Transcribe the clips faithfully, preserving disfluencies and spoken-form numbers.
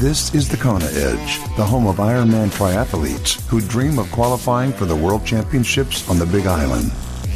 This is the Kona Edge, the home of Ironman triathletes who dream of qualifying for the World Championships on the Big Island.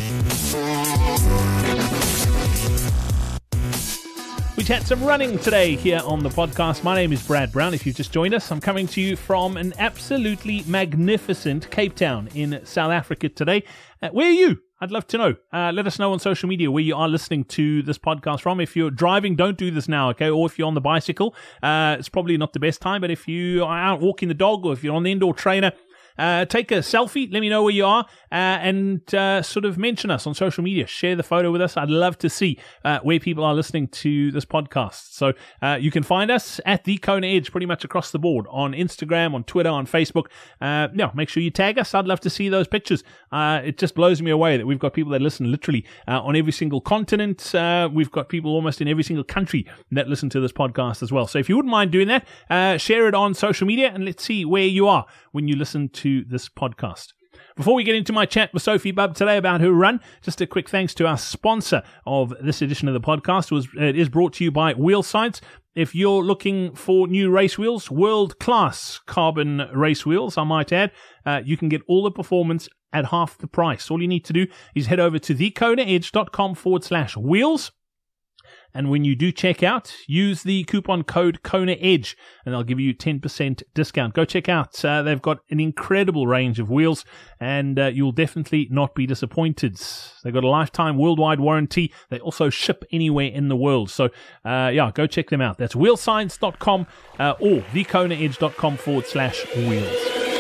We chat some running today here on the podcast. My name is Brad Brown. If you've just joined us, I'm coming to you from an absolutely magnificent Cape Town in South Africa today. Uh, where are you? I'd love to know. Uh, let us know on social media where you are listening to this podcast from. If you're driving, don't do this now, okay? Or if you're on the bicycle, uh, it's probably not the best time. But if you are out walking the dog or if you're on the indoor trainer, Uh, take a selfie, let me know where you are, uh, and uh, sort of mention us on social media. Share the photo with us. I'd love to see uh, where people are listening to this podcast. So uh, you can find us at The Kona Edge pretty much across the board on Instagram, on Twitter, on Facebook. Uh, yeah, make sure you tag us. I'd love to see those pictures. Uh, it just blows me away that we've got people that listen literally uh, on every single continent. Uh, we've got people almost in every single country that listen to this podcast as well. So if you wouldn't mind doing that, uh, share it on social media and let's see where you are when you listen to this podcast. Before we get into my chat with Sophie Bubb today about her run, just a quick thanks to our sponsor of this edition of the podcast. It, was, it is brought to you by Wheel Science. If you're looking for new race wheels, world-class carbon race wheels, I might add, uh, you can get all the performance at half the price. All you need to do is head over to thekonaedge.com forward slash wheels. And when you do check out, use the coupon code Kona Edge, and they'll give you ten percent discount. Go check out. Uh, they've got an incredible range of wheels, and uh, you'll definitely not be disappointed. They've got a lifetime worldwide warranty. They also ship anywhere in the world. So, uh, yeah, go check them out. That's wheel science dot com uh, or thekonaedge.com forward slash wheels.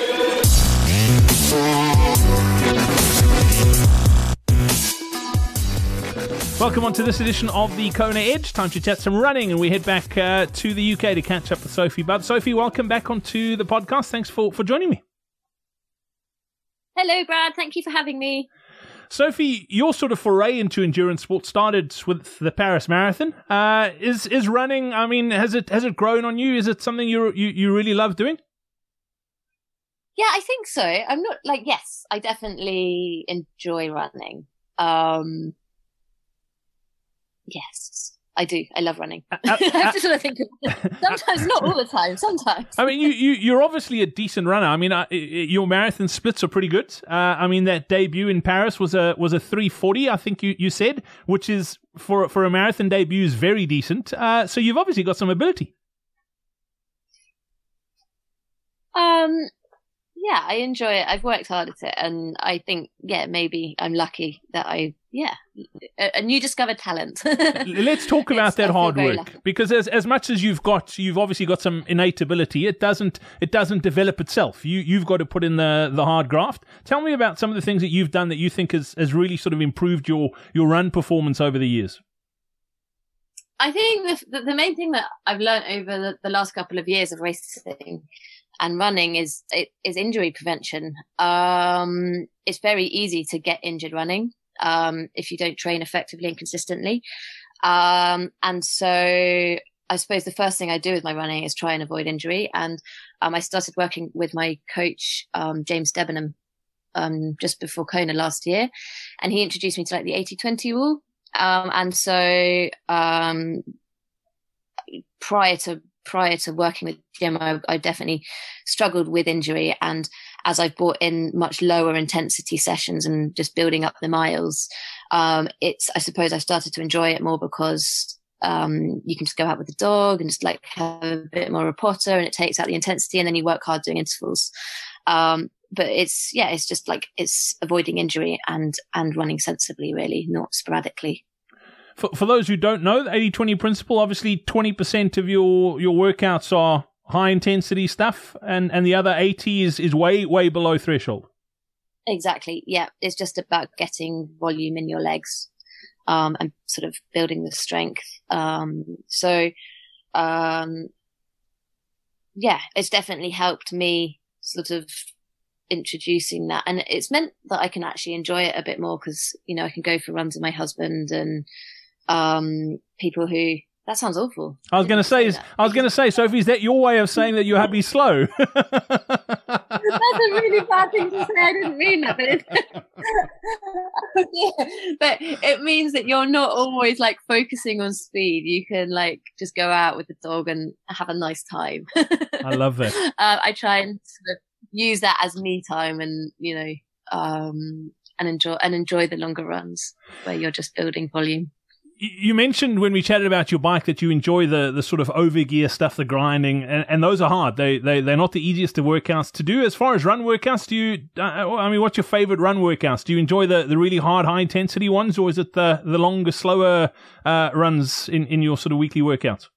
Welcome on to this edition of the Kona Edge. Time to chat some running, and we head back uh, to the U K to catch up with Sophie Bubb. Sophie, welcome back onto the podcast. Thanks for, for joining me. Hello, Brad. Thank you for having me. Sophie, your sort of foray into endurance sports started with the Paris Marathon. Uh, is is running? I mean, has it has it grown on you? Is it something you you you really love doing? Yeah, I think so. I'm not like yes, I definitely enjoy running. Um, Yes, I do. I love running. Uh, uh, I have to sort of think of it. Sometimes, not all the time, sometimes. I mean, you, you, you're obviously a decent runner. I mean, uh, your marathon splits are pretty good. Uh, I mean, that debut in Paris was a was a three forty, I think you, you said, which is, for, for a marathon debut, is very decent. Uh, so you've obviously got some ability. Um, yeah, I enjoy it. I've worked hard at it. And I think, yeah, maybe I'm lucky that I... Yeah, a, a new discovered talent. Let's talk about that hard work, lucky. Because as as much as you've got, you've obviously got some innate ability. It doesn't it doesn't develop itself. You you've got to put in the the hard graft. Tell me about some of the things that you've done that you think has has really sort of improved your your run performance over the years. I think the the main thing that I've learned over the, the last couple of years of racing and running is is injury prevention. Um, it's very easy to get injured running. Um, if you don't train effectively and consistently. Um, and so I suppose the first thing I do with my running is try and avoid injury. And, um, I started working with my coach, um, James Debenham, um, just before Kona last year. And he introduced me to like the eighty twenty rule. Um, and so, um, prior to, prior to working with Jim, I, I definitely struggled with injury. And as I've brought in much lower intensity sessions and just building up the miles, um, it's, I suppose I've started to enjoy it more because, um, you can just go out with the dog and just like have a bit more rapotter and it takes out the intensity and then you work hard doing intervals. Um, but it's, yeah, it's just like, it's avoiding injury and, and running sensibly, really, not sporadically. For, for those who don't know, the eighty twenty principle, obviously twenty percent of your, your workouts are high intensity stuff and, and the other eighty is, is way, way below threshold. Exactly. Yeah. It's just about getting volume in your legs, um, and sort of building the strength. Um, so, um, yeah, it's definitely helped me sort of introducing that. And it's meant that I can actually enjoy it a bit more because, you know, I can go for runs with my husband and, um, people who, that sounds awful. I was going to say, is, I was going to say, Sophie, is that your way of saying that you're happy slow? That's a really bad thing to say. I didn't mean that. But it's Yeah, but it means that you're not always like focusing on speed. You can like just go out with the dog and have a nice time. I love that. Uh, I try and sort of use that as me time, and you know, um, and enjoy and enjoy the longer runs where you're just building volume. You mentioned when we chatted about your bike that you enjoy the, the sort of overgear stuff, the grinding, and, and those are hard. They, they, they're not the easiest of workouts to do. As far as run workouts, do you, uh, I mean, what's your favorite run workouts? Do you enjoy the, the really hard, high intensity ones, or is it the, the longer, slower uh, runs in, in your sort of weekly workouts?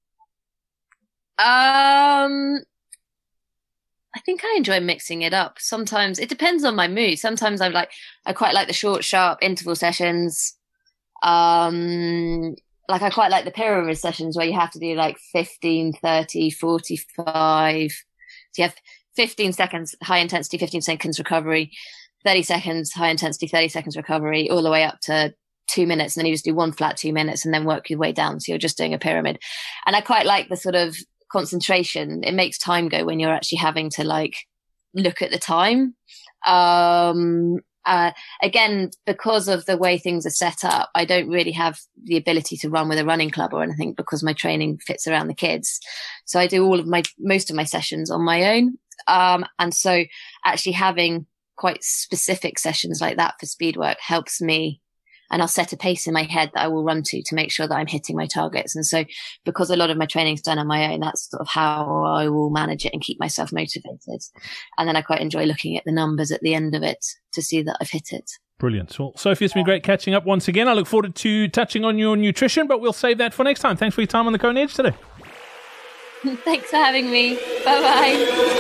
Um, I think I enjoy mixing it up. Sometimes it depends on my mood. Sometimes I'm like, I quite like the short, sharp interval sessions. Um, like I quite like the pyramid sessions where you have to do like fifteen, thirty, forty-five. So you have fifteen seconds high intensity, fifteen seconds recovery, thirty seconds high intensity, thirty seconds recovery, all the way up to two minutes. And then you just do one flat two minutes and then work your way down. So you're just doing a pyramid. And I quite like the sort of concentration. It makes time go when you're actually having to like look at the time. Um, Uh, again, because of the way things are set up, I don't really have the ability to run with a running club or anything because my training fits around the kids. So I do all of my, most of my sessions on my own. Um, and so actually having quite specific sessions like that for speed work helps me. And I'll set a pace in my head that I will run to to make sure that I'm hitting my targets. And so because a lot of my training's done on my own, that's sort of how I will manage it and keep myself motivated. And then I quite enjoy looking at the numbers at the end of it to see that I've hit it. Brilliant. Well, Sophie, it's been great catching up once again. I look forward to touching on your nutrition, but we'll save that for next time. Thanks for your time on the Kona Edge today. Thanks for having me. Bye-bye.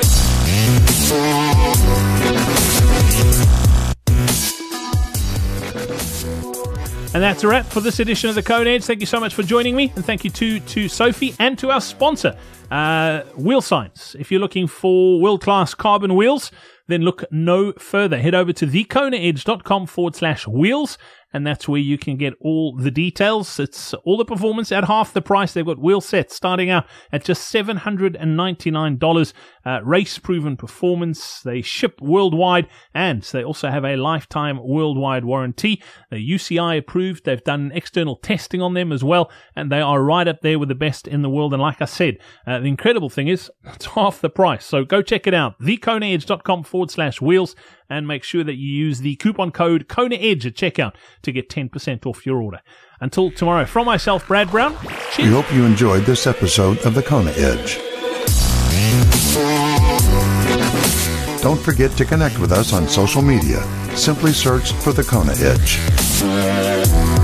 And that's a wrap for this edition of the Kona Edge. Thank you so much for joining me, and thank you to, to Sophie and to our sponsor, uh, Wheel Science. If you're looking for world-class carbon wheels, then look no further. Head over to thekonaedge.com forward slash wheels, and that's where you can get all the details. It's all the performance at half the price. They've got wheel sets starting out at just seven hundred ninety-nine dollars. Uh, race-proven performance. They ship worldwide, and they also have a lifetime worldwide warranty. They're U C I approved. They've done external testing on them as well, and they are right up there with the best in the world. And like I said, uh, the incredible thing is it's half the price. So go check it out. thekonaedge.com forward slash wheels, and make sure that you use the coupon code Kona Edge at checkout to get ten percent off your order. Until tomorrow, from myself, Brad Brown, cheers. We hope you enjoyed this episode of the Kona Edge. Don't forget to connect with us on social media. Simply search for the Kona Edge.